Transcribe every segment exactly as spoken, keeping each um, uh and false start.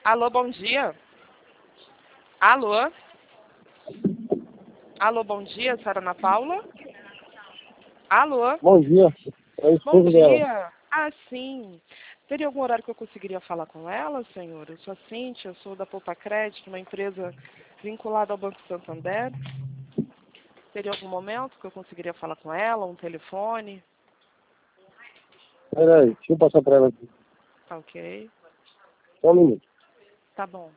Alô, bom dia. Alô? Alô, bom dia, senhora Ana Paula? Alô? Bom dia. É o Bom esposo dela. dia. Ah, sim. Teria algum horário que eu conseguiria falar com ela, senhor? Eu sou a Cíntia, eu sou da Poupa Crédito, uma empresa vinculada ao Banco Santander. Teria algum momento que eu conseguiria falar com ela, um telefone? Peraí, deixa eu passar pra ela aqui. Tá ok. Só um minuto. Tá bom.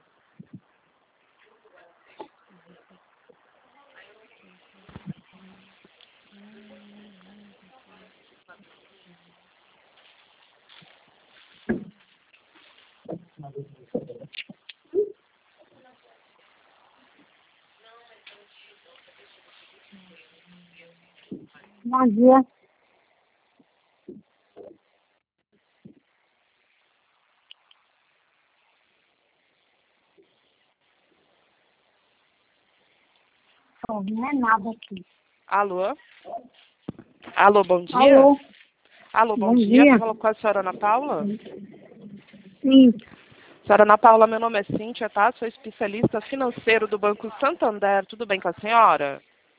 Bom dia. Oh, não é nada aqui. Alô? Alô, bom dia. Alô? Alô, bom, Bom dia. dia. Falou com a senhora Ana Paula? Sim, Senhora Ana Paula, meu nome é Cíntia, tá? Sou especialista financeiro do Banco Santander. Tudo bem com a senhora?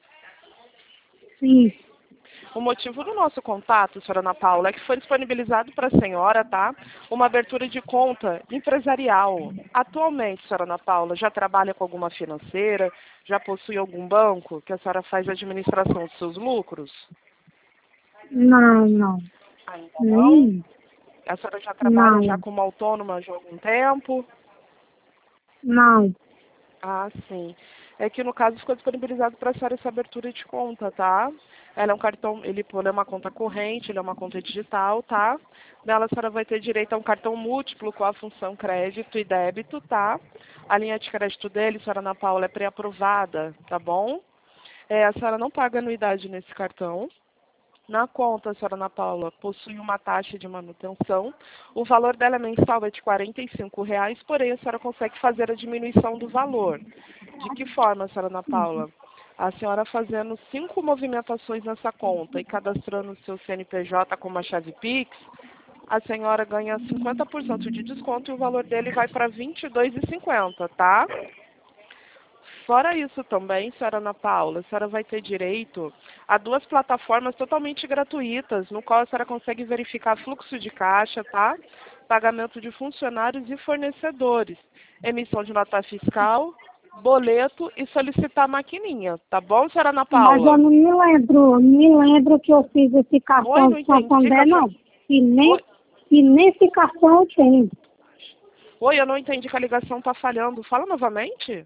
sim. O motivo do nosso contato, senhora Ana Paula, é que foi disponibilizado para a senhora, tá? Uma abertura de conta empresarial. Atualmente, senhora Ana Paula, já trabalha com alguma financeira? Já possui algum banco que a senhora faz a administração dos seus lucros? Não, não. Ainda não. Nem, A senhora já trabalha já não, como autônoma já há algum tempo? não. Ah, sim. É que no caso ficou disponibilizado para a senhora essa abertura de conta, tá? Ela é um cartão, ele, ele é uma conta corrente, ele é uma conta digital, tá? Nela a senhora vai ter direito a um cartão múltiplo com a função crédito e débito, tá? A linha de crédito dele, senhora Ana Paula, é pré-aprovada, tá bom? É, a senhora não paga anuidade nesse cartão. Na conta, senhora Ana Paula, possui uma taxa de manutenção. O valor dela mensal é de quarenta e cinco reais, porém a senhora consegue fazer a diminuição do valor. De que forma, senhora Ana Paula? A senhora fazendo cinco movimentações nessa conta e cadastrando o seu C N P J com uma chave Pix, a senhora ganha cinquenta por cento de desconto e o valor dele vai para vinte e dois reais e cinquenta centavos, tá? Fora isso também, senhora Ana Paula, a senhora vai ter direito a duas plataformas totalmente gratuitas, no qual a senhora consegue verificar fluxo de caixa, tá? Pagamento de funcionários e fornecedores, emissão de nota fiscal, boleto e solicitar maquininha, tá bom, senhora Ana Mas eu Paula? não me lembro, não me lembro que eu fiz esse Oi, cartão não de entendi. que Santander, a senhora- não. E nem, Oi, e nesse cartão eu tenho. Oi, eu não entendi que a ligação tá falhando. Fala novamente.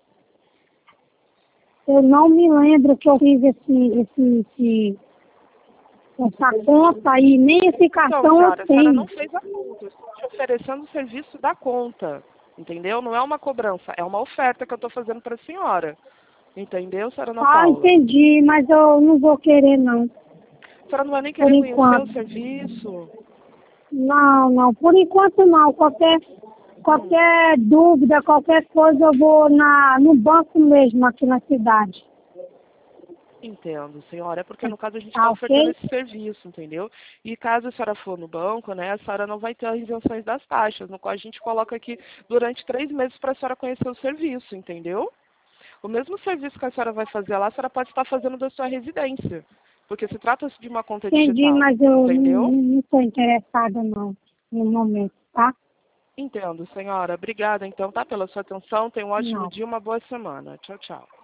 Eu não me lembro que eu fiz esse, esse, esse, essa conta aí, nem esse Então, cartão eu senhora, a senhora não tenho. fez a conta. Eu estou te oferecendo o serviço da conta. Entendeu? Não é uma cobrança, é uma oferta que eu estou fazendo para a senhora. Entendeu, senhora Ana Ah, Paula? entendi, mas eu não vou querer, não. A senhora não vai nem Por querer conhecer o enquanto. serviço? Não, não, por enquanto não. Qualquer, Hum, qualquer dúvida, qualquer coisa, eu vou na, no banco mesmo aqui na cidade. entendo, senhora. É porque no caso a gente está Tá ofertando ok? esse serviço, entendeu? E caso a senhora for no banco, né, a senhora não vai ter as isenções das taxas, no qual a gente coloca aqui durante três meses para a senhora conhecer o serviço, entendeu? O mesmo serviço que a senhora vai fazer lá, a senhora pode estar fazendo da sua residência. Porque se trata-se de uma conta Entendi, digital, mas eu entendeu? não estou interessada não, no momento, tá? Entendo, senhora. Obrigada, então, tá, pela sua atenção. Tenha um ótimo Não. dia, uma boa semana. Tchau, tchau.